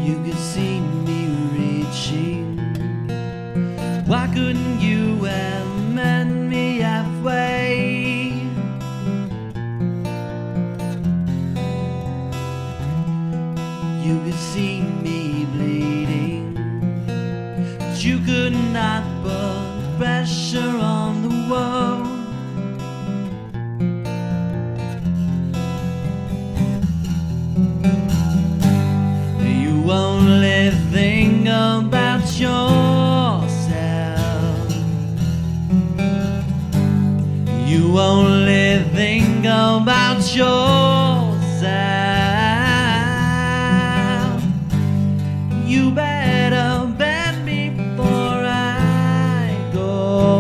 You could see me reaching. Why couldn't you have met me halfway? You could see me bleeding, but you could not put pressure on the world. You only think about yourself. You only think about yourself. You better bet me before I go.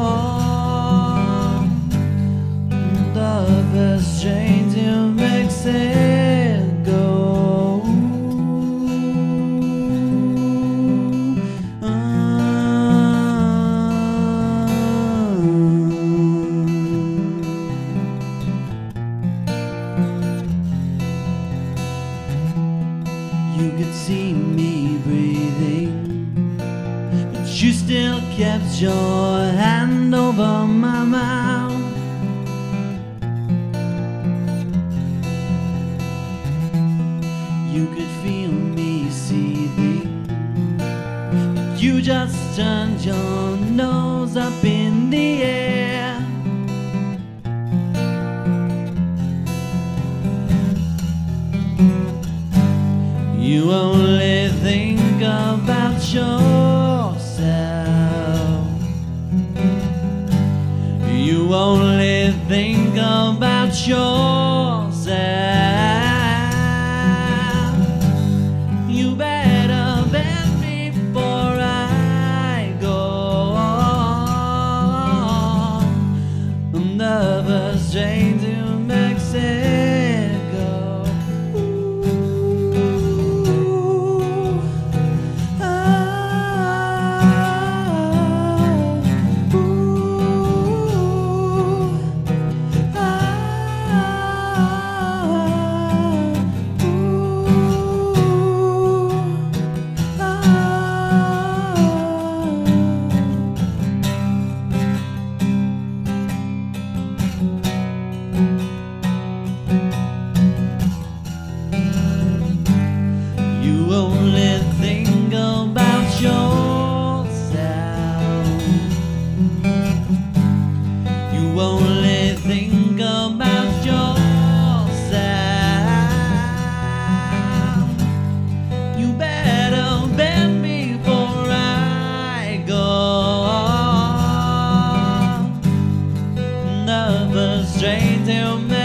The first train to Mexico. You could see me breathing, but you still kept your hand over my mouth. You could feel me seething, but you just turned your nose up in the air. You only think about yourself. You only think about yourself. You better bet me before I go. The first train to Mexico. You only think about yourself. You only think about yourself. You better bet me before I go. The first train to